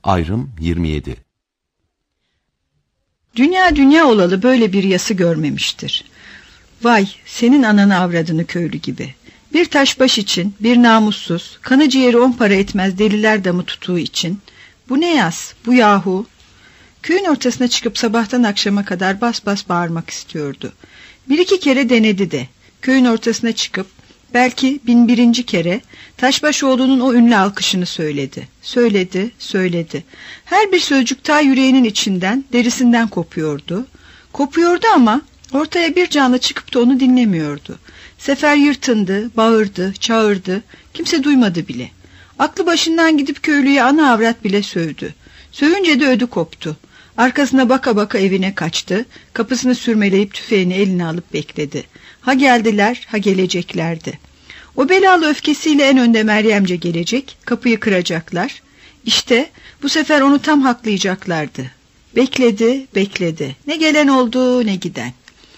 Ayrım 27. Dünya dünya olalı böyle bir yası görmemiştir. Vay senin ananı avradını köylü gibi. Bir taşbaş için, bir namussuz, kanı ciğeri 10 para etmez deliler damı tutuğu için. Bu ne yas, bu yahu? Köyün ortasına çıkıp sabahtan akşama kadar bas bas bağırmak istiyordu. Bir iki kere denedi de. Köyün ortasına çıkıp belki 1001. kere Taşbaşoğlu'nun o ünlü alkışını söyledi. Söyledi. Her bir sözcük ta yüreğinin içinden, derisinden kopuyordu. Kopuyordu ama ortaya bir canlı çıkıp da onu dinlemiyordu. Sefer yırtındı, bağırdı, çağırdı. Kimse duymadı bile. Aklı başından gidip köylüye ana avrat bile sövdü. Sövünce de ödü koptu. Arkasına baka baka evine kaçtı. Kapısını sürmeleyip tüfeğini eline alıp bekledi. Ha geldiler, ha geleceklerdi. O belalı öfkesiyle en önde Meryemce gelecek, kapıyı kıracaklar. İşte bu sefer onu tam haklayacaklardı. Bekledi. Ne gelen oldu ne giden.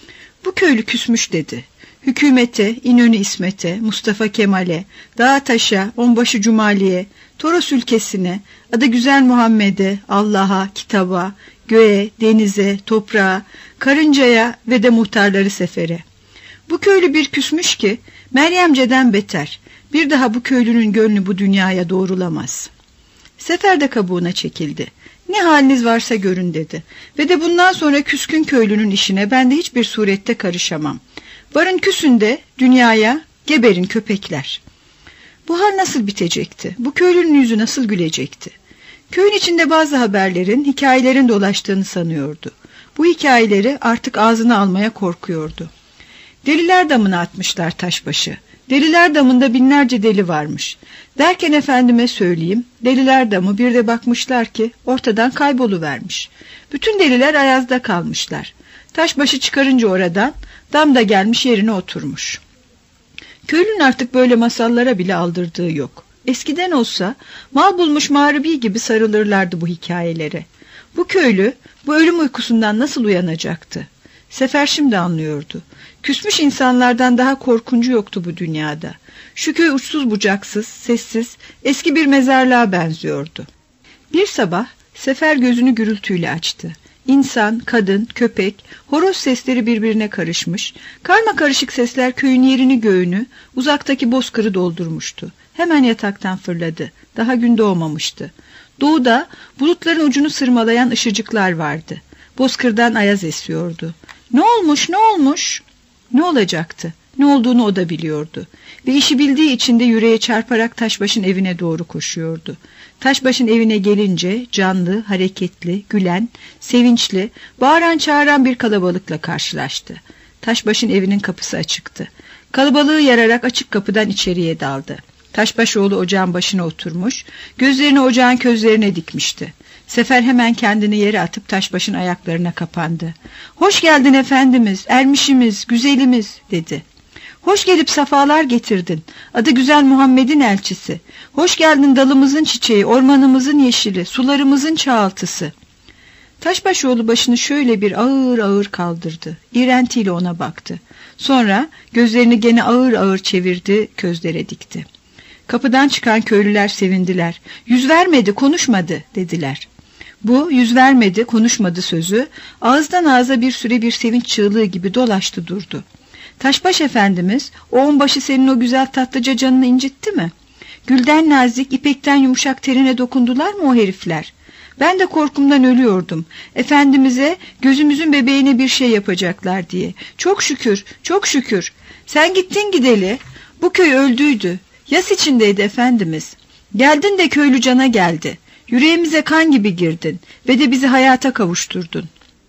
Bu köylü küsmüş dedi. Hükümete, İnönü İsmet'e, Mustafa Kemal'e, Dağa Taş'a, Onbaşı Cumali'ye, Toros ülkesine, adı güzel Muhammed'e, Allah'a, kitaba, göğe, denize, toprağa, karıncaya ve de muhtarları sefere. Bu köylü bir küsmüş ki Meryemce'den beter. Bir daha bu köylünün gönlü bu dünyaya doğrulamaz. Sefer de kabuğuna çekildi. Ne haliniz varsa görün dedi. Ve de bundan sonra küskün köylünün işine ben de hiçbir surette karışamam. Varın küsün de dünyaya, geberin köpekler. Bu hal nasıl bitecekti? Bu köylünün yüzü nasıl gülecekti? Köyün içinde bazı haberlerin, hikayelerin dolaştığını sanıyordu. Bu hikayeleri artık ağzına almaya korkuyordu. Deliler damına atmışlar taşbaşı. Deliler damında binlerce deli varmış. Derken efendime söyleyeyim, deliler damı bir de bakmışlar ki ortadan kayboluvermiş. Bütün deliler ayazda kalmışlar. Taşbaşı çıkarınca oradan dam da gelmiş yerine oturmuş. Köylünün artık böyle masallara bile aldırdığı yok. Eskiden olsa mal bulmuş mağribi gibi sarılırlardı bu hikayelere. Bu köylü bu ölüm uykusundan nasıl uyanacaktı? Sefer şimdi anlıyordu. Küsmüş insanlardan daha korkuncu yoktu bu dünyada. Şu köy uçsuz bucaksız, sessiz, eski bir mezarlığa benziyordu. Bir sabah Sefer gözünü gürültüyle açtı. İnsan, kadın, köpek, horoz sesleri birbirine karışmış. Karmakarışık sesler köyün yerini göğünü, uzaktaki bozkırı doldurmuştu. Hemen yataktan fırladı. Daha gün doğmamıştı. Doğuda bulutların ucunu sırmalayan ışıcıklar vardı. Bozkırdan ayaz esiyordu. Ne olmuş? Ne olacaktı? Ne olduğunu o da biliyordu. Ve işi bildiği için de yüreğe çarparak Taşbaş'ın evine doğru koşuyordu. Taşbaş'ın evine gelince canlı, hareketli, gülen, sevinçli, bağıran çağıran bir kalabalıkla karşılaştı. Taşbaş'ın evinin kapısı açıktı. Kalabalığı yararak açık kapıdan içeriye daldı. Taşbaşoğlu ocağın başına oturmuş, gözlerini ocağın közlerine dikmişti. Sefer hemen kendini yere atıp Taşbaş'ın ayaklarına kapandı. "Hoş geldin efendimiz, ermişimiz, güzelimiz," dedi. "Hoş gelip safalar getirdin. Adı güzel Muhammed'in elçisi. Hoş geldin dalımızın çiçeği, ormanımızın yeşili, sularımızın çağaltısı." Taşbaşoğlu başını şöyle bir ağır ağır kaldırdı. İğrentiyle ona baktı. Sonra gözlerini gene ağır ağır çevirdi, közlere dikti. Kapıdan çıkan köylüler sevindiler. "Yüz vermedi, konuşmadı," dediler. Bu yüz vermedi, konuşmadı sözü ağızdan ağza bir süre bir sevinç çığlığı gibi dolaştı durdu. Taşbaş efendimiz, o onbaşı senin o güzel tatlıca canını incitti mi? Gülden nazik, ipekten yumuşak terine dokundular mı o herifler? Ben de korkumdan ölüyordum. Efendimiz'e gözümüzün bebeğine bir şey yapacaklar diye. Çok şükür, çok şükür. Sen gittin gideli. Bu köy öldüydü. Yas içindeydi efendimiz. Geldin de köylü cana geldi. Yüreğimize kan gibi girdin ve de bizi hayata kavuşturdun.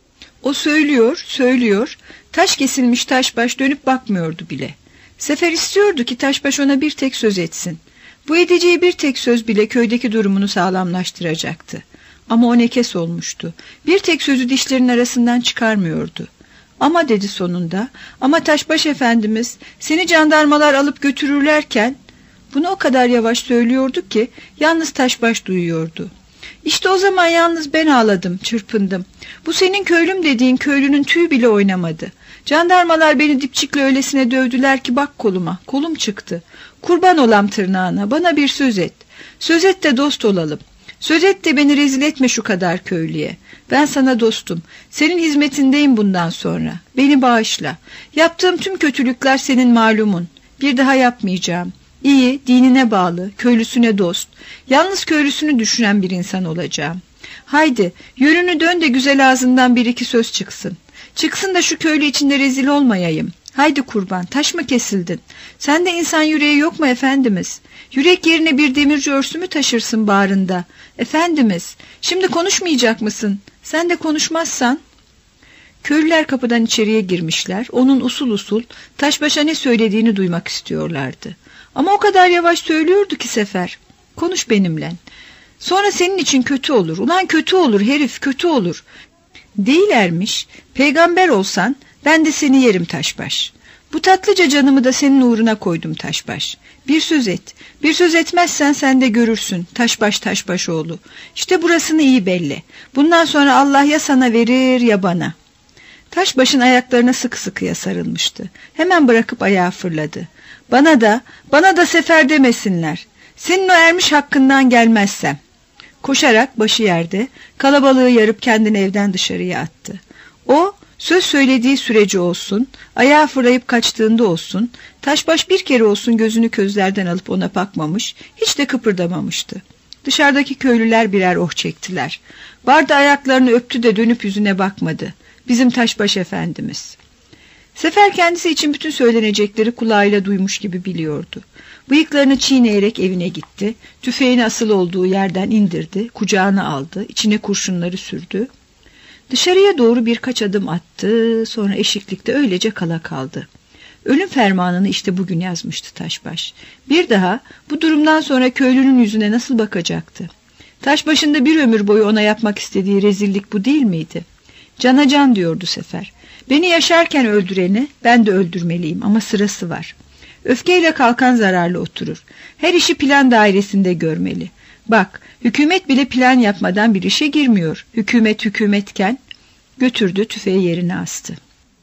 O söylüyor. Taş kesilmiş Taşbaş dönüp bakmıyordu bile. Sefer istiyordu ki Taşbaş ona bir tek söz etsin. Bu edeceği bir tek söz bile köydeki durumunu sağlamlaştıracaktı. Ama o nekes olmuştu. Bir tek sözü dişlerinin arasından çıkarmıyordu. "Ama," dedi sonunda, "ama Taşbaş efendimiz seni jandarmalar alıp götürürlerken..." Bunu o kadar yavaş söylüyordu ki yalnız Taşbaş duyuyordu. "İşte o zaman yalnız ben ağladım, çırpındım. Bu senin köylüm dediğin köylünün tüyü bile oynamadı. Jandarmalar beni dipçikle öylesine dövdüler ki bak koluma, kolum çıktı. Kurban olam tırnağına, bana bir söz et. Söz et de dost olalım. Söz et de beni rezil etme şu kadar köylüye. Ben sana dostum. Senin hizmetindeyim bundan sonra. Beni bağışla. Yaptığım tüm kötülükler senin malumun. Bir daha yapmayacağım. İyi, dinine bağlı, köylüsüne dost. Yalnız köylüsünü düşünen bir insan olacağım. Haydi, yönünü dön de güzel ağzından bir iki söz çıksın. Çıksın da şu köylü içinde rezil olmayayım. Haydi kurban, taş mı kesildin? Sende insan yüreği yok mu efendimiz? Yürek yerine bir demirci örsü mü taşırsın bağrında? Efendimiz, şimdi konuşmayacak mısın? Sen de konuşmazsan... Köylüler kapıdan içeriye girmişler. Onun usul usul Taşbaş'a ne söylediğini duymak istiyorlardı. Ama o kadar yavaş söylüyordu ki Sefer. Konuş benimle. Sonra senin için kötü olur. Ulan kötü olur herif, kötü olur. Değilermiş. Peygamber olsan ben de seni yerim Taşbaş. Bu tatlıca canımı da senin uğruna koydum Taşbaş. Bir söz et. Bir söz etmezsen sen de görürsün Taşbaş Taşbaşoğlu. İşte burasını iyi belli. Bundan sonra Allah ya sana verir ya bana. Taşbaş'ın ayaklarına sıkı sıkıya sarılmıştı. Hemen bırakıp ayağa fırladı. Bana da Sefer demesinler. Senin o ermiş hakkından gelmezsem. Koşarak başı yerde kalabalığı yarıp kendini evden dışarıya attı. O söz söylediği sürece olsun, ayağa fırlayıp kaçtığında olsun, Taşbaş bir kere olsun gözünü közlerden alıp ona bakmamış, hiç de kıpırdamamıştı. Dışarıdaki köylüler birer oh çektiler. Barda ayaklarını öptü de dönüp yüzüne bakmadı. Bizim Taşbaş efendimiz. Sefer kendisi için bütün söylenecekleri kulağıyla duymuş gibi biliyordu. Bıyıklarını çiğneyerek evine gitti. Tüfeğini asılı olduğu yerden indirdi. Kucağına aldı. İçine kurşunları sürdü. Dışarıya doğru birkaç adım attı. Sonra eşiklikte öylece kala kaldı. Ölüm fermanını işte bugün yazmıştı Taşbaş. Bir daha bu durumdan sonra köylünün yüzüne nasıl bakacaktı? Taşbaş'ın da bir ömür boyu ona yapmak istediği rezillik bu değil miydi? Cana can diyordu Sefer. Beni yaşarken öldüreni ben de öldürmeliyim ama sırası var. Öfkeyle kalkan zararlı oturur. Her işi plan dairesinde görmeli. Bak, hükümet bile plan yapmadan bir işe girmiyor. Hükümetken götürdü tüfeği yerine astı.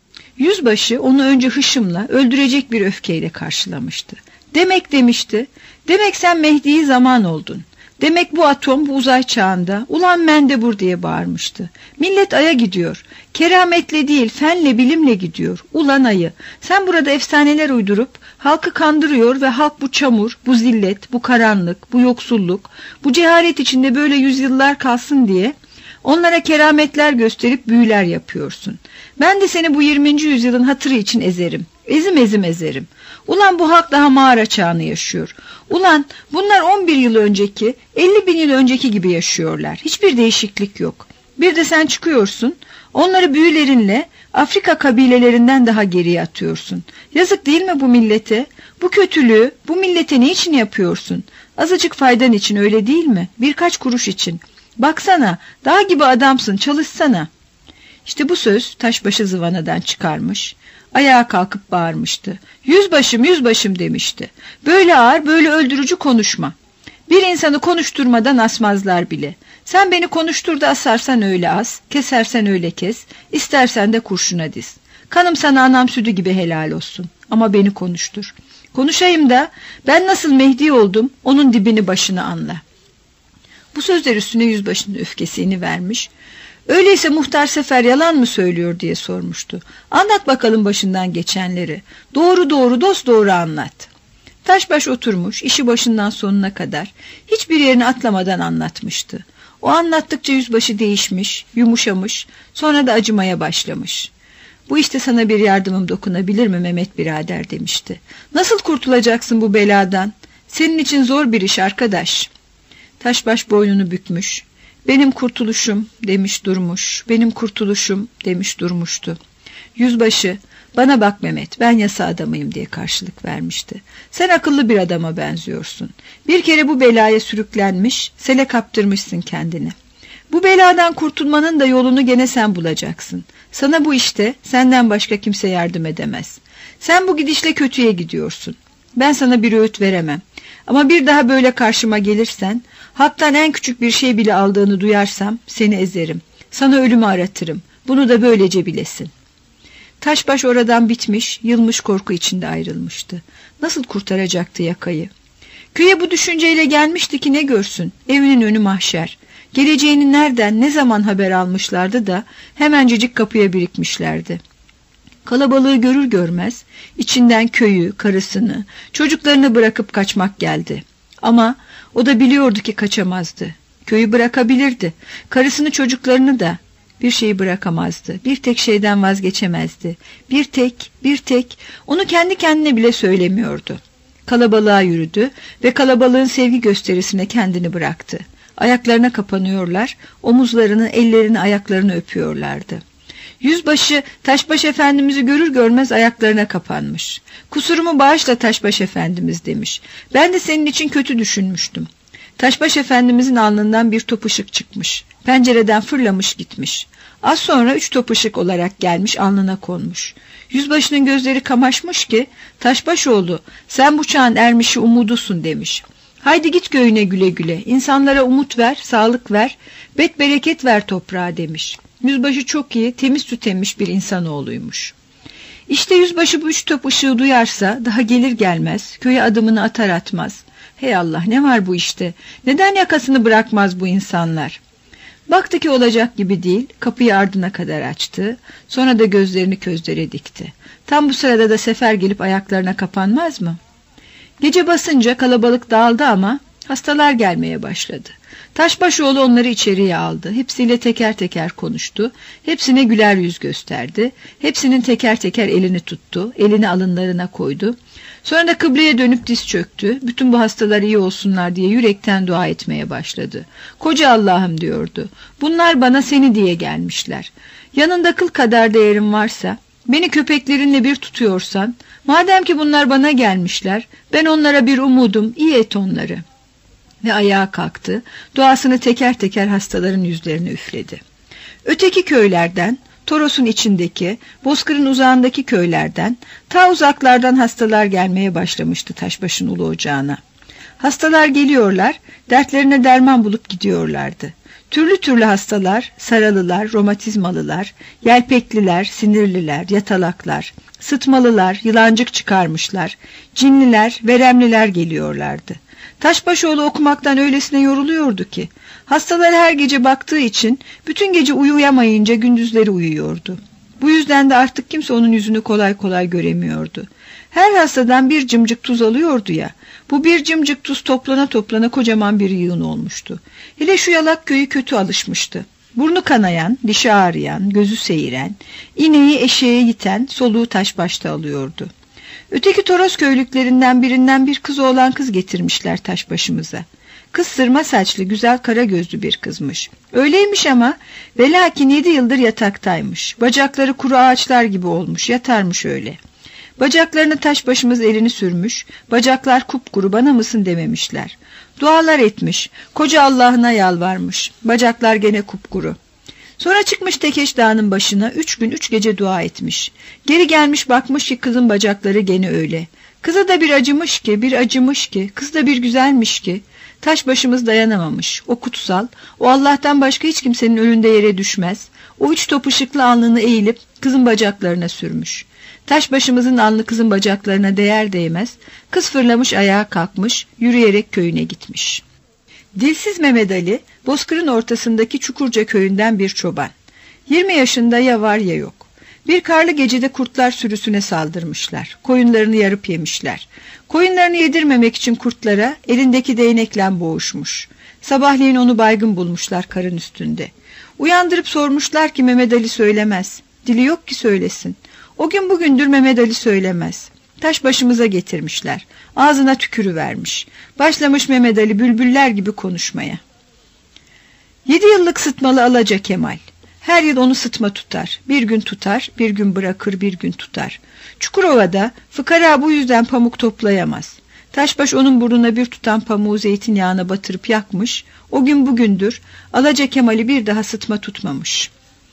Yüzbaşı onu önce hışımla, öldürecek bir öfkeyle karşılamıştı. Demek demişti, demek sen Mehdi'yi zaman oldun. Demek bu atom bu uzay çağında ulan mendebur diye bağırmıştı. Millet aya gidiyor. Kerametle değil fenle bilimle gidiyor. Ulan ayı sen burada efsaneler uydurup halkı kandırıyor ve halk bu çamur, bu zillet, bu karanlık, bu yoksulluk, bu cehalet içinde böyle yüzyıllar kalsın diye onlara kerametler gösterip büyüler yapıyorsun. Ben de seni bu 20. yüzyılın hatırı için ezerim. Ezim ezerim. Ulan bu halk daha mağara çağını yaşıyor. Ulan bunlar 11 yıl önceki, 50 bin yıl önceki gibi yaşıyorlar. Hiçbir değişiklik yok. Bir de sen çıkıyorsun, onları büyülerinle Afrika kabilelerinden daha geriye atıyorsun. Yazık değil mi bu millete? Bu kötülüğü bu millete ne için yapıyorsun? Azıcık faydan için öyle değil mi? Birkaç kuruş için. Baksana, dağ gibi adamsın, çalışsana. İşte bu söz Taşbaş'ı zıvanadan çıkarmış. Ayağa kalkıp bağırmıştı. Yüzbaşım demişti. Böyle ağır, böyle öldürücü konuşma. Bir insanı konuşturmadan asmazlar bile. Sen beni konuştur da asarsan öyle as, kesersen öyle kes, istersen de kurşuna diz. Kanım sana anam sütü gibi helal olsun. Ama beni konuştur. Konuşayım da ben nasıl Mehdi oldum, onun dibini başını anla. Bu sözler üstüne yüzbaşının öfkesini vermiş. Öyleyse Muhtar Sefer yalan mı söylüyor diye sormuştu. Anlat bakalım başından geçenleri. Doğru dosdoğru anlat. Taşbaş oturmuş, işi başından sonuna kadar hiçbir yerini atlamadan anlatmıştı. O anlattıkça yüzbaşı değişmiş, yumuşamış, sonra da acımaya başlamış. Bu işte sana bir yardımım dokunabilir mi Mehmet birader demişti. Nasıl kurtulacaksın bu beladan? Senin için zor bir iş arkadaş. Taşbaş boynunu bükmüş. Benim kurtuluşum demiş durmuş. Benim kurtuluşum demiş durmuştu. Yüzbaşı bana bak Mehmet ben yasa adamıyım diye karşılık vermişti. Sen akıllı bir adama benziyorsun. Bir kere bu belaya sürüklenmiş, sele kaptırmışsın kendini. Bu beladan kurtulmanın da yolunu gene sen bulacaksın. Sana bu işte senden başka kimse yardım edemez. Sen bu gidişle kötüye gidiyorsun. Ben sana bir öğüt veremem. Ama bir daha böyle karşıma gelirsen, haktan en küçük bir şey bile aldığını duyarsam seni ezerim. Sana ölümü aratırım. Bunu da böylece bilesin. Taşbaş oradan bitmiş, yılmış korku içinde ayrılmıştı. Nasıl kurtaracaktı yakayı? Köye bu düşünceyle gelmişti ki ne görsün, evinin önü mahşer. Geleceğini nereden, ne zaman haber almışlardı da hemencecik kapıya birikmişlerdi. Kalabalığı görür görmez içinden köyü, karısını, çocuklarını bırakıp kaçmak geldi. Ama o da biliyordu ki kaçamazdı. Köyü bırakabilirdi, karısını, çocuklarını da. Bir şeyi bırakamazdı, bir tek şeyden vazgeçemezdi. Bir tek, onu kendi kendine bile söylemiyordu. Kalabalığa yürüdü ve kalabalığın sevgi gösterisine kendini bıraktı. Ayaklarına kapanıyorlar, omuzlarını, ellerini, ayaklarını öpüyorlardı. Yüzbaşı Taşbaş Efendimiz'i görür görmez ayaklarına kapanmış. "Kusurumu bağışla Taşbaş Efendimiz," demiş. "Ben de senin için kötü düşünmüştüm." Taşbaş Efendimiz'in alnından bir top ışık çıkmış. Pencereden fırlamış gitmiş. Az sonra 3 top ışık olarak gelmiş, alnına konmuş. Yüzbaşının gözleri kamaşmış ki, "Taşbaşoğlu, sen bu çağın ermişi umudusun," demiş. "Haydi git köyüne güle güle, insanlara umut ver, sağlık ver, bereket ver toprağa," demiş. Yüzbaşı çok iyi, temiz süt emmiş bir insanoğluymuş. İşte yüzbaşı bu 3 top ışığı duyarsa daha gelir gelmez köye adımını atar atmaz. Hey Allah, ne var bu işte? Neden yakasını bırakmaz bu insanlar? Baktı ki olacak gibi değil, kapıyı ardına kadar açtı, sonra da gözlerini közlere dikti. Tam bu sırada da Sefer gelip ayaklarına kapanmaz mı? Gece basınca kalabalık dağıldı ama hastalar gelmeye başladı. Taşbaşoğlu onları içeriye aldı. Hepsiyle teker teker konuştu. Hepsine güler yüz gösterdi. Hepsinin teker teker elini tuttu. Elini alınlarına koydu. Sonra da kıbleye dönüp diz çöktü. Bütün bu hastalar iyi olsunlar diye yürekten dua etmeye başladı. "Koca Allah'ım," diyordu. "Bunlar bana seni diye gelmişler. Yanında kıl kadar değerim varsa, beni köpeklerinle bir tutuyorsan, madem ki bunlar bana gelmişler, ben onlara bir umudum, iyi et onları." Ve ayağa kalktı, duasını teker teker hastaların yüzlerine üfledi. Öteki köylerden, Toros'un içindeki, Bozkır'ın uzağındaki köylerden, ta uzaklardan hastalar gelmeye başlamıştı Taşbaş'ın ulu ocağına. Hastalar geliyorlar, dertlerine derman bulup gidiyorlardı. Türlü türlü hastalar, saralılar, romatizmalılar, yelpekliler, sinirliler, yatalaklar, sıtmalılar, yılancık çıkarmışlar, cinliler, veremliler geliyorlardı. Taşbaşoğlu okumaktan öylesine yoruluyordu ki, hastalara her gece baktığı için bütün gece uyuyamayınca gündüzleri uyuyordu. Bu yüzden de artık kimse onun yüzünü kolay kolay göremiyordu. Her hastadan bir cımcık tuz alıyordu ya, bu bir cımcık tuz toplana toplana kocaman bir yığın olmuştu. Hele şu yalak köyü kötü alışmıştı. Burnu kanayan, dişi ağrıyan, gözü seyiren, ineği eşeğe yiten soluğu Taşbaş'ta alıyordu. Öteki Toros köylüklerinden birinden bir kız oğlan kız getirmişler Taşbaşımıza. Kız sırma saçlı, güzel kara gözlü bir kızmış. Öyleymiş ama ve lakin 7 yıldır yataktaymış. Bacakları kuru ağaçlar gibi olmuş, yatarmış öyle. Bacaklarını Taşbaşımız elini sürmüş, bacaklar kupkuru, bana mısın dememişler. Dualar etmiş, koca Allah'ına yalvarmış, bacaklar gene kupkuru. Sonra çıkmış Tekeş Dağı'nın başına 3 gün 3 gece dua etmiş. Geri gelmiş bakmış ki kızın bacakları gene öyle. Kıza da bir acımış ki, kız da bir güzelmiş ki. Taşbaşımız dayanamamış. O kutsal, o Allah'tan başka hiç kimsenin önünde yere düşmez. O 3 top ışıklı alnını eğilip kızın bacaklarına sürmüş. Taşbaşımızın alnı kızın bacaklarına değer değmez. Kız fırlamış, ayağa kalkmış, yürüyerek köyüne gitmiş. Dilsiz Mehmet Ali, Bozkır'ın ortasındaki Çukurca köyünden bir çoban. 20 yaşında, ya var ya yok. Bir karlı gecede kurtlar sürüsüne saldırmışlar. Koyunlarını yarıp yemişler. Koyunlarını yedirmemek için kurtlara elindeki değnekle boğuşmuş. Sabahleyin onu baygın bulmuşlar karın üstünde. Uyandırıp sormuşlar ki Mehmet Ali söylemez. Dili yok ki söylesin. O gün bugündür Mehmet Ali söylemez. Taşbaşımıza getirmişler. Ağzına tükürüvermiş. Başlamış Mehmet Ali bülbüller gibi konuşmaya. 7 yıllık sıtmalı Alaca Kemal. Her yıl onu sıtma tutar. Bir gün tutar, bir gün bırakır, bir gün tutar. Çukurova'da fıkara bu yüzden pamuk toplayamaz. Taşbaş onun burnuna bir tutam pamuğu zeytinyağına batırıp yakmış. O gün bugündür Alaca Kemal'i bir daha sıtma tutmamış.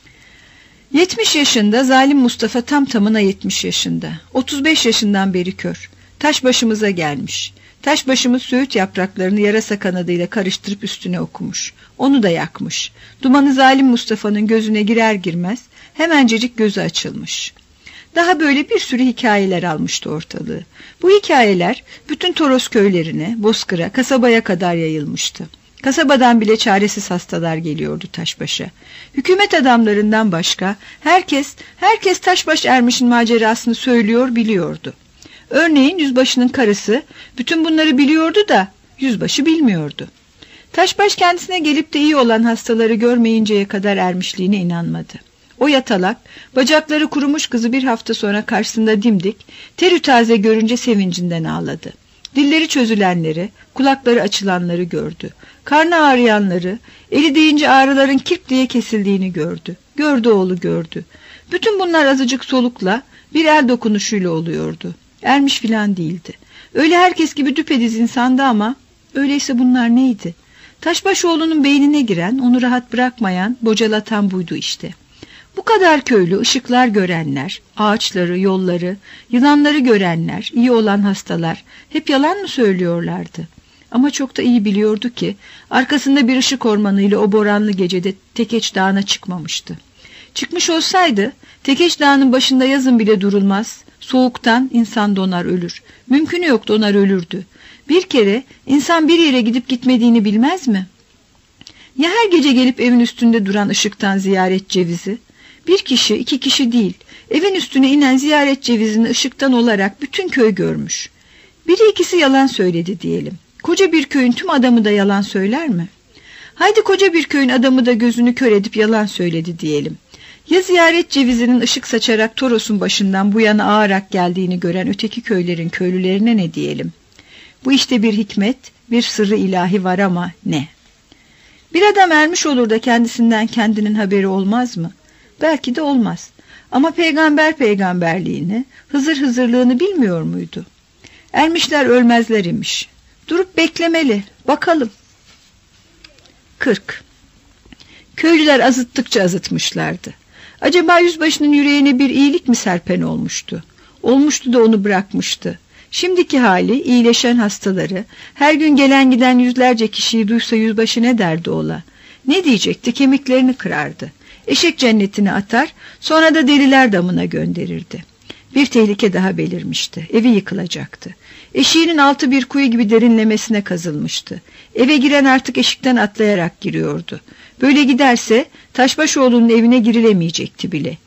70 yaşında zalim Mustafa tam tamına 70 yaşında. 35 yaşından beri kör. Taşbaşımıza gelmiş. Taşbaşımız söğüt yapraklarını yarasa kanadıyla karıştırıp üstüne okumuş. Onu da yakmış. Dumanı zalim Mustafa'nın gözüne girer girmez hemencecik gözü açılmış. Daha böyle bir sürü hikayeler almıştı ortalığı. Bu hikayeler bütün Toros köylerine, Bozkır'a, kasabaya kadar yayılmıştı. Kasabadan bile çaresiz hastalar geliyordu Taşbaş'a. Hükümet adamlarından başka herkes Taşbaş Ermiş'in macerasını söylüyor, biliyordu. Örneğin yüzbaşının karısı bütün bunları biliyordu da yüzbaşı bilmiyordu. Taşbaş kendisine gelip de iyi olan hastaları görmeyinceye kadar ermişliğine inanmadı. O yatalak, bacakları kurumuş kızı bir hafta sonra karşısında dimdik, terü taze görünce sevincinden ağladı. Dilleri çözülenleri, kulakları açılanları gördü. Karnı ağrıyanları, eli değince ağrıların kirp diye kesildiğini gördü. Gördü oğlu gördü. Bütün bunlar azıcık solukla, bir el dokunuşuyla oluyordu. Ermiş filan değildi. Öyle herkes gibi düpediz insandı ama öyleyse bunlar neydi? Taşbaşoğlu'nun beynine giren, onu rahat bırakmayan, bocalatan buydu işte. Bu kadar köylü, ışıklar görenler, ağaçları, yolları, yılanları görenler, iyi olan hastalar hep yalan mı söylüyorlardı? Ama çok da iyi biliyordu ki arkasında bir ışık ormanıyla o boranlı gecede Tekeç Dağı'na çıkmamıştı. Çıkmış olsaydı Tekeç Dağı'nın başında yazın bile durulmaz, soğuktan insan donar ölür. Mümkünü yok, donar ölürdü. Bir kere insan bir yere gidip gitmediğini bilmez mi? Ya her gece gelip evin üstünde duran ışıktan ziyaret cevizi? Bir kişi, iki kişi değil, evin üstüne inen ziyaret cevizini ışıktan olarak bütün köy görmüş. Biri ikisi yalan söyledi diyelim. Koca bir köyün tüm adamı da yalan söyler mi? Haydi koca bir köyün adamı da gözünü kör edip yalan söyledi diyelim. Ya ziyaret cevizinin ışık saçarak Toros'un başından bu yana ağarak geldiğini gören öteki köylerin köylülerine ne diyelim? Bu işte bir hikmet, bir sırrı ilahi var ama ne? Bir adam ermiş olur da kendisinden kendinin haberi olmaz mı? Belki de olmaz. Ama peygamber peygamberliğini, Hızır hızırlığını bilmiyor muydu? Ermişler ölmezler imiş. Durup beklemeli, bakalım. 40. Köylüler azıttıkça azıtmışlardı. Acaba yüzbaşının yüreğine bir iyilik mi serpen olmuştu? Olmuştu da onu bırakmıştı. Şimdiki hali, iyileşen hastaları, her gün gelen giden yüzlerce kişiyi duysa yüzbaşı ne derdi ola? Ne diyecekti? Kemiklerini kırardı. Eşek cennetine atar, sonra da deliler damına gönderirdi. Bir tehlike daha belirmişti. Evi yıkılacaktı. Eşiğinin altı bir kuyu gibi derinlemesine kazılmıştı. Eve giren artık eşikten atlayarak giriyordu. Böyle giderse Taşbaşoğlu'nun evine girilemeyecekti bile.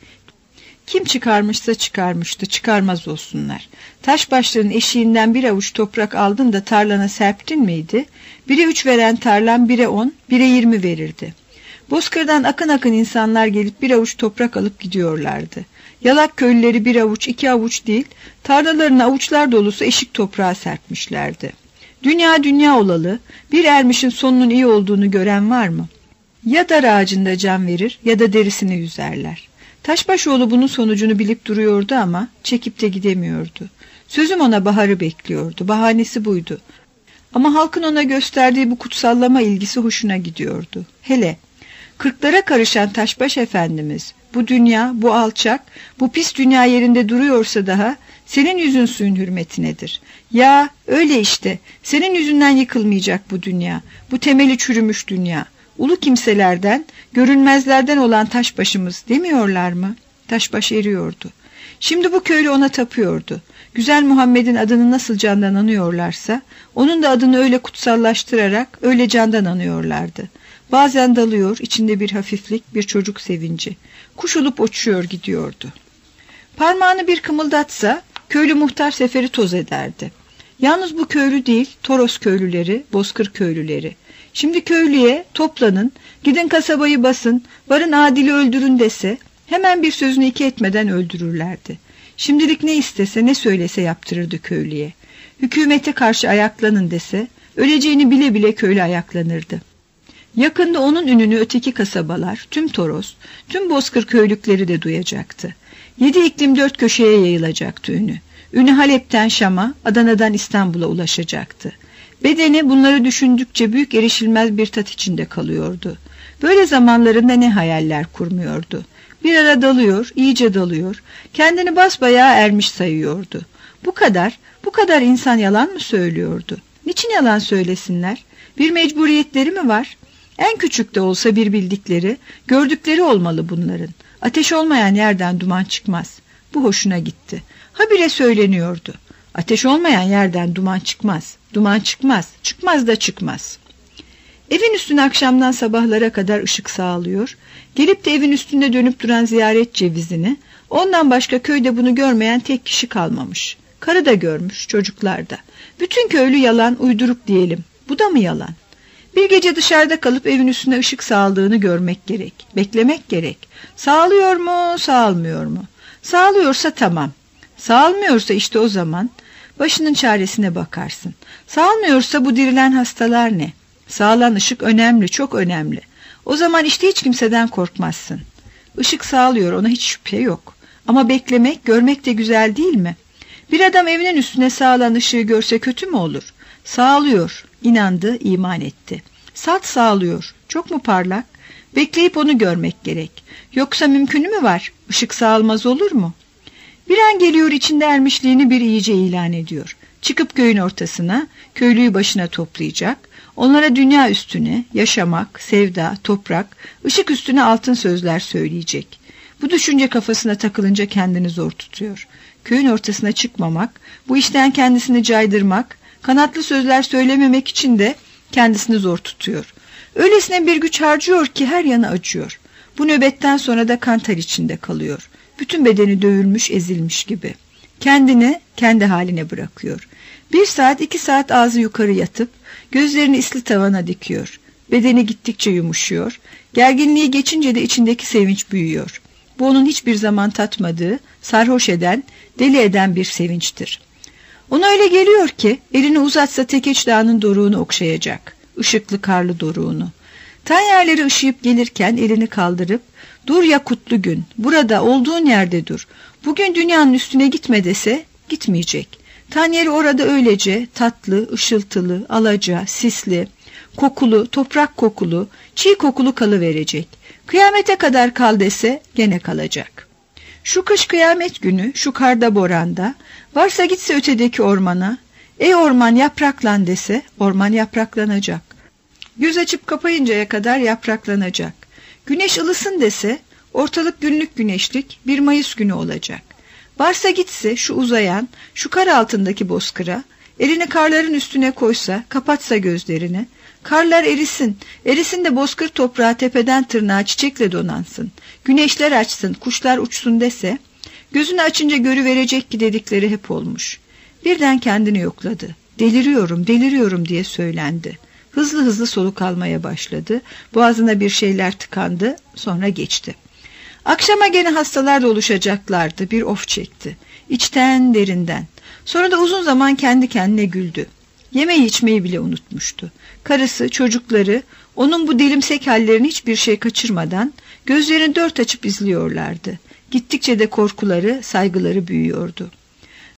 Kim çıkarmışsa çıkarmıştı, çıkarmaz olsunlar. Taşbaşların eşiğinden bir avuç toprak aldın da tarlana serptin miydi? Bire 3 veren tarlan bire 10, bire 20 verirdi. Bozkır'dan akın akın insanlar gelip bir avuç toprak alıp gidiyorlardı. Yalak köylüleri bir avuç, 2 avuç değil, tarlalarına avuçlar dolusu eşik toprağa serpmişlerdi. Dünya dünya olalı, bir ermişin sonunun iyi olduğunu gören var mı? Ya dar ağacında can verir ya da derisini yüzerler. Taşbaşoğlu bunun sonucunu bilip duruyordu ama çekip de gidemiyordu. Sözüm ona baharı bekliyordu, bahanesi buydu. Ama halkın ona gösterdiği bu kutsallama ilgisi hoşuna gidiyordu. Hele 40'lara karışan Taşbaş Efendimiz, bu dünya, bu alçak, bu pis dünya yerinde duruyorsa daha, senin yüzün suyun hürmetinedir. Ya öyle işte, senin yüzünden yıkılmayacak bu dünya, bu temeli çürümüş dünya. Ulu kimselerden, görünmezlerden olan Taşbaşımız demiyorlar mı? Taşbaş eriyordu. Şimdi bu köylü ona tapıyordu. Güzel Muhammed'in adını nasıl candan anıyorlarsa, onun da adını öyle kutsallaştırarak, öyle candan anıyorlardı. Bazen dalıyor, içinde bir hafiflik, bir çocuk sevinci. Kuş olup uçuyor gidiyordu. Parmağını bir kımıldatsa, köylü muhtar seferi toz ederdi. Yalnız bu köylü değil, Toros köylüleri, Bozkır köylüleri. Şimdi köylüye toplanın, gidin kasabayı basın, varın Adil'i öldürün dese, hemen bir sözünü iki etmeden öldürürlerdi. Şimdilik ne istese, ne söylese yaptırırdı köylüye. Hükümete karşı ayaklanın dese, öleceğini bile bile köylü ayaklanırdı. Yakında onun ününü öteki kasabalar, tüm Toros, tüm Bozkır köylükleri de duyacaktı. 7 iklim 4 köşeye yayılacaktı ünü. Ünü Halep'ten Şam'a, Adana'dan İstanbul'a ulaşacaktı. Bedeni bunları düşündükçe büyük erişilmez bir tat içinde kalıyordu. Böyle zamanlarında ne hayaller kurmuyordu. Bir ara dalıyor, iyice dalıyor, kendini basbayağı ermiş sayıyordu. Bu kadar insan yalan mı söylüyordu? Niçin yalan söylesinler? Bir mecburiyetleri mi var? En küçük de olsa bir bildikleri, gördükleri olmalı bunların. Ateş olmayan yerden duman çıkmaz. Bu hoşuna gitti. Habire söyleniyordu. Ateş olmayan yerden duman çıkmaz. Duman çıkmaz. Çıkmaz da çıkmaz. Evin üstüne akşamdan sabahlara kadar ışık sağlıyor. Gelip de evin üstünde dönüp duran ziyaret cevizini, ondan başka köyde bunu görmeyen tek kişi kalmamış. Karı da görmüş, çocuklar da. Bütün köylü yalan, uyduruk diyelim. Bu da mı yalan? Bir gece dışarıda kalıp evin üstüne ışık sağladığını görmek gerek. Beklemek gerek. Sağlıyor mu, sağlamıyor mu? Sağlıyorsa tamam. Sağlamıyorsa işte o zaman başının çaresine bakarsın. Sağlamıyorsa bu dirilen hastalar ne? Sağlanan ışık önemli, çok önemli. O zaman işte hiç kimseden korkmazsın. Işık sağlıyor, ona hiç şüphe yok. Ama beklemek, görmek de güzel değil mi? Bir adam evinin üstüne sağlanan ışığı görse kötü mü olur? Sağlıyor, inandı, iman etti. Salt sağlıyor, çok mu parlak? Bekleyip onu görmek gerek. Yoksa mümkünü mü var? Işık sağlamaz olur mu? Bir an geliyor, içinde ermişliğini bir iyice ilan ediyor. Çıkıp köyün ortasına, köylüyü başına toplayacak. Onlara dünya üstüne, yaşamak, sevda, toprak, ışık üstüne altın sözler söyleyecek. Bu düşünce kafasına takılınca kendini zor tutuyor. Köyün ortasına çıkmamak, bu işten kendisini caydırmak, kanatlı sözler söylememek için de kendisini zor tutuyor. Öylesine bir güç harcıyor ki her yanı acıyor. Bu nöbetten sonra da kantar içinde kalıyor. Bütün bedeni dövülmüş, ezilmiş gibi. Kendini kendi haline bırakıyor. 1 saat 2 saat ağzı yukarı yatıp gözlerini isli tavana dikiyor. Bedeni gittikçe yumuşuyor. Gerginliği geçince de içindeki sevinç büyüyor. Bu onun hiçbir zaman tatmadığı, sarhoş eden, deli eden bir sevinçtir. Ona öyle geliyor ki elini uzatsa Tekeç Dağı'nın doruğunu okşayacak. Işıklı karlı doruğunu. Tan yerleri ışıyıp gelirken elini kaldırıp ''Dur ya kutlu gün, burada olduğun yerde dur. Bugün dünyanın üstüne gitme'' dese gitmeyecek. Tan yeri orada öylece tatlı, ışıltılı, alaca, sisli, kokulu, toprak kokulu, çiğ kokulu kalıverecek. Kıyamete kadar kal dese gene kalacak. Şu kış kıyamet günü, şu karda boranda, varsa gitse ötedeki ormana, ''Ey orman yapraklan'' dese orman yapraklanacak. Göz açıp kapayıncaya kadar yapraklanacak. Güneş ılısın dese ortalık günlük güneşlik bir Mayıs günü olacak. Varsa gitse şu uzayan, şu kar altındaki bozkıra, elini karların üstüne koysa, kapatsa gözlerini, karlar erisin, erisin de bozkır toprağı tepeden tırnağa çiçekle donansın, güneşler açsın, kuşlar uçsun dese, gözünü açınca görüverecek ki dedikleri hep olmuş. Birden kendini yokladı. Deliriyorum, deliriyorum diye söylendi. Hızlı hızlı soluk almaya başladı. Boğazına bir şeyler tıkandı, sonra geçti. Akşama gene hastalar doluşacaklardı. Bir of çekti. İçten derinden. Sonra da uzun zaman kendi kendine güldü. Yemeği içmeyi bile unutmuştu. Karısı, çocukları onun bu dilimsek hallerini hiçbir şey kaçırmadan gözlerini dört açıp izliyorlardı. Gittikçe de korkuları, saygıları büyüyordu.